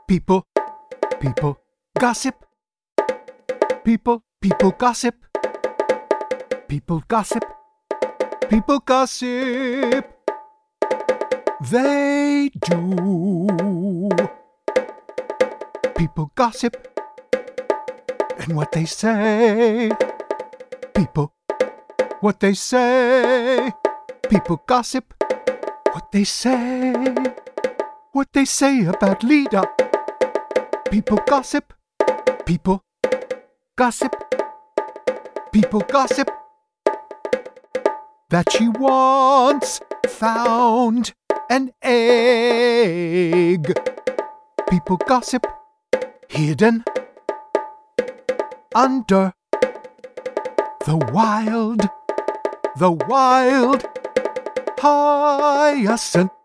People gossip. People gossip. People gossip. People gossip. They do. People gossip. And what they say. People, what they say. People gossip. What they say. What they say about Lida. People gossip. People gossip. People gossip. That she once found an egg. People gossip. Hidden under the wild hyacinth.